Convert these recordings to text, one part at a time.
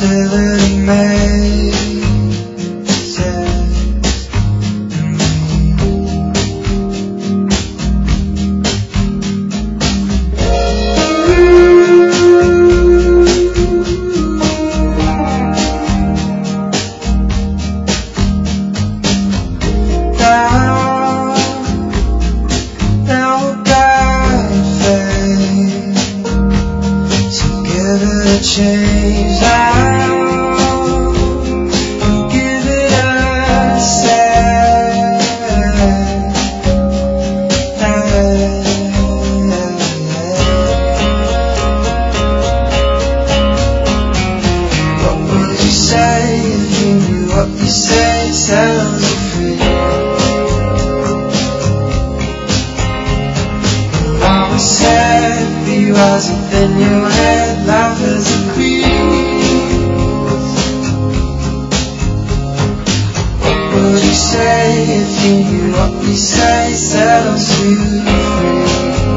hostility makes sense in Now we're bad faith, so give it a change now. Give it a second. What would you say if you knew what you say sells you free? Mama said, be wise within your head, life is a breeze. What would you say if you knew what we say sets you free?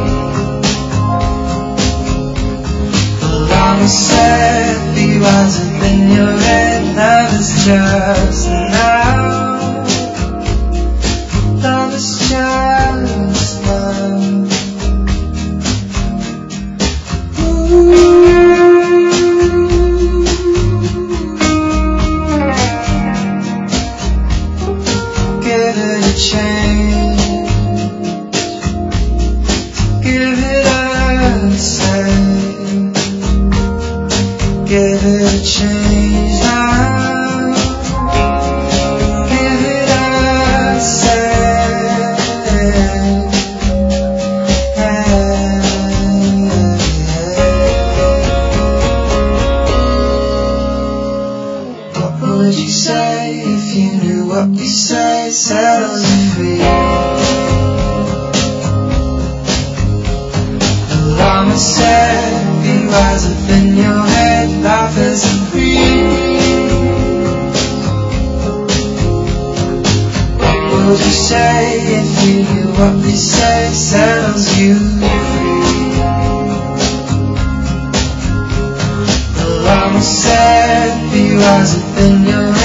Mama said, be wise within your head, love is just now. Love is just now. Give it a change, give it a second, give it a change now, give it a second. What would you say if you knew what we say settles you free? The Lama said, be wise within your head, life is a breeze. What would you say if you knew what we say settles you free? The Lama said, be wise within your head.